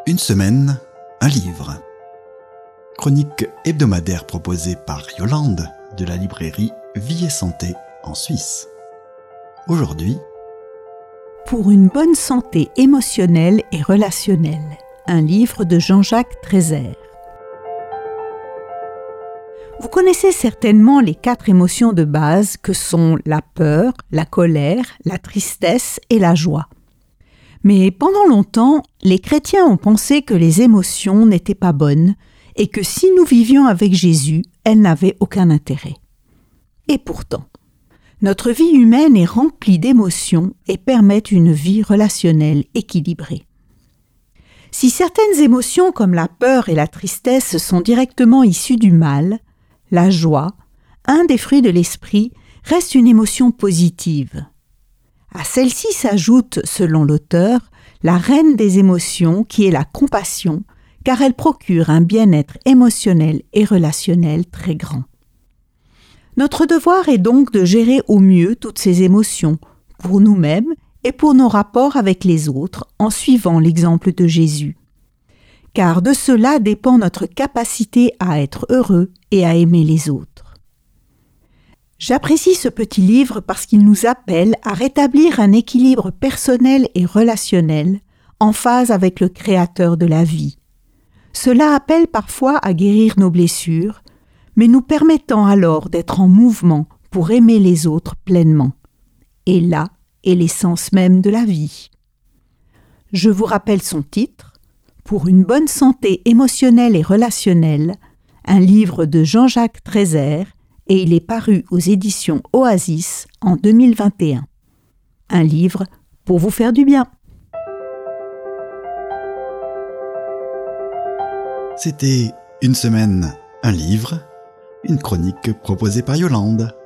Une semaine, un livre. Chronique hebdomadaire proposée par Yolande de la librairie Vie et Santé en Suisse. Aujourd'hui, Pour une bonne santé émotionnelle et relationnelle, un livre de Jean-Jacques Trézère. Vous connaissez certainement les 4 émotions de base que sont la peur, la colère, la tristesse et la joie. Mais pendant longtemps, les chrétiens ont pensé que les émotions n'étaient pas bonnes et que si nous vivions avec Jésus, elles n'avaient aucun intérêt. Et pourtant, notre vie humaine est remplie d'émotions et permet une vie relationnelle équilibrée. Si certaines émotions comme la peur et la tristesse sont directement issues du mal, la joie, un des fruits de l'esprit, reste une émotion positive. À celle-ci s'ajoute, selon l'auteur, la reine des émotions qui est la compassion, car elle procure un bien-être émotionnel et relationnel très grand. Notre devoir est donc de gérer au mieux toutes ces émotions, pour nous-mêmes et pour nos rapports avec les autres, en suivant l'exemple de Jésus. Car de cela dépend notre capacité à être heureux et à aimer les autres. J'apprécie ce petit livre parce qu'il nous appelle à rétablir un équilibre personnel et relationnel en phase avec le Créateur de la vie. Cela appelle parfois à guérir nos blessures, mais nous permettant alors d'être en mouvement pour aimer les autres pleinement. Et là est l'essence même de la vie. Je vous rappelle son titre, Pour une bonne santé émotionnelle et relationnelle, un livre de Jean-Jacques Trézère, et il est paru aux éditions Oasis en 2021. Un livre pour vous faire du bien. c'était Une semaine, un livre, une chronique proposée par Yolande.